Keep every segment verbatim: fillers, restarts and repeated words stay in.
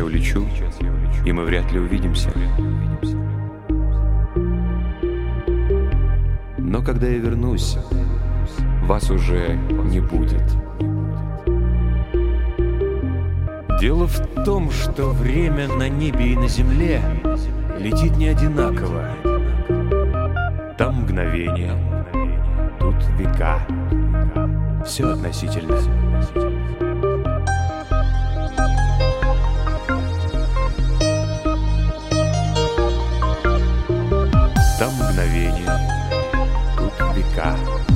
я улечу, и мы вряд ли увидимся. Но когда я вернусь, вас уже не будет. Дело в том, что время на небе и на земле летит не одинаково. Там мгновение, тут века. Все относительно. Там мгновение, тут века.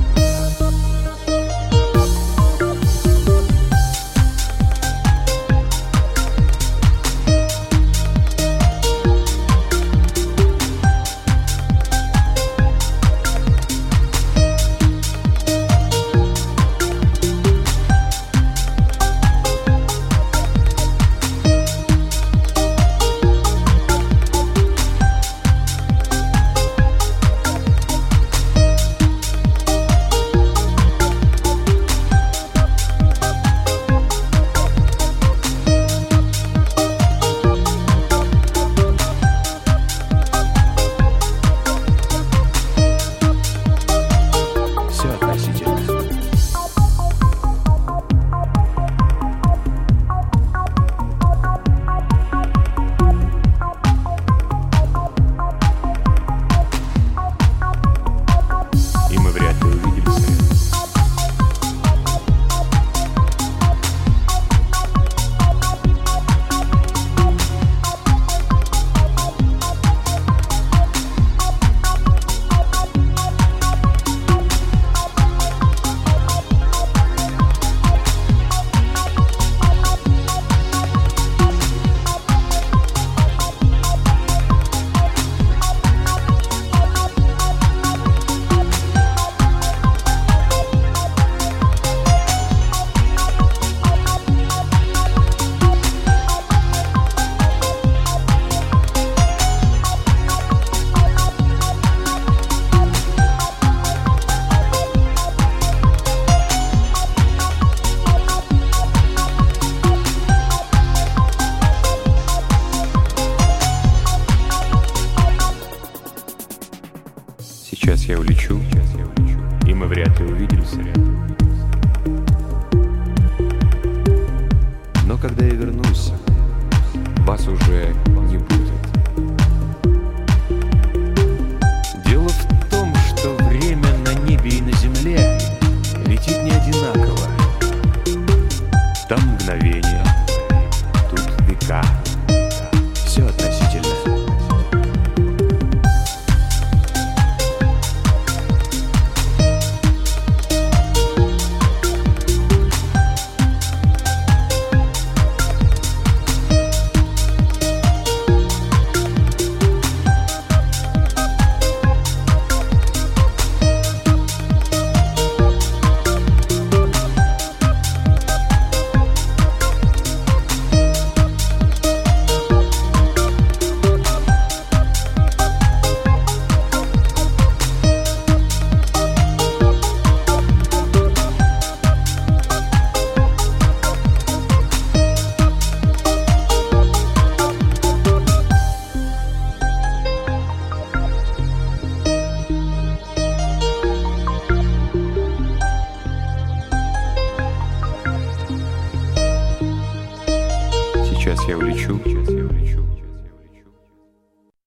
Сейчас я улечу, и мы вряд ли увидимся. Но когда я вернусь, вас уже не будет. Дело в том, что время на небе и на земле летит не одинаково. Там мгновение, тут века. Все относительно. Сейчас я улечу,